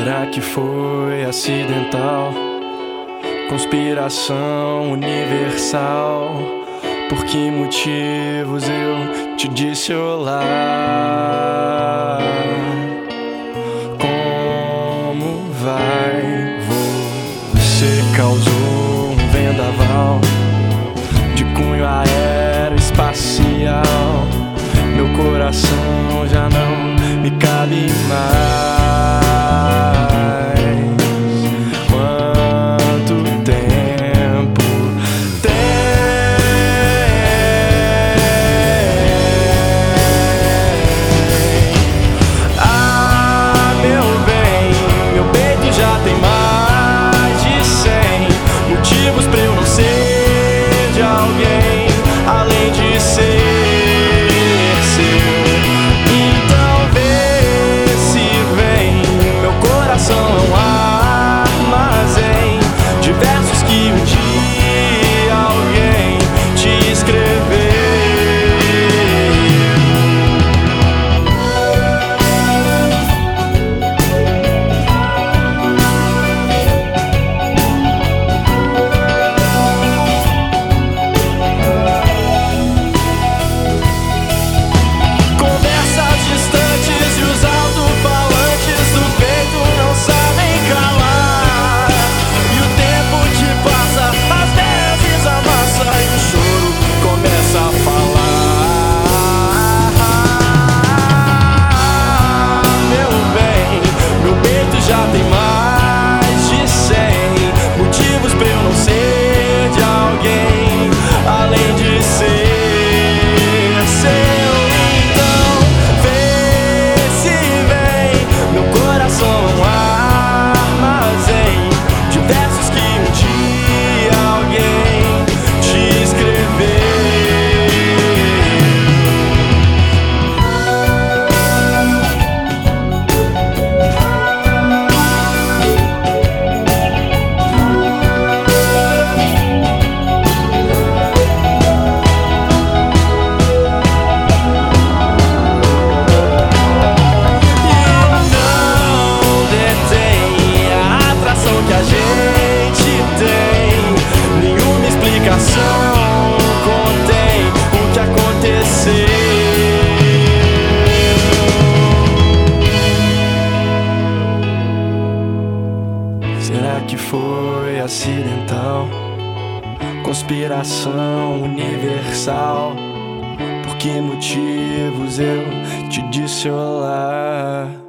Será que foi acidental? Conspiração universal? Por que motivos eu te disse olá? Como vai? Você causou um vendaval de cunho aeroespacial. Meu coração já não me cabe mais. Quanto tempo tem? Ah, meu bem, meu peito já tem mais de 100 motivos pra eu não ser de alguém além de ser. Já tem mais de 100 motivos pra eu não ser de alguém além de ser seu. Então vê se vem, meu coração é um armazém de versos que um dia alguém te escreveu. Contém o que aconteceu. Será que foi acidental? Conspiração universal? Por que motivos eu te disse olá?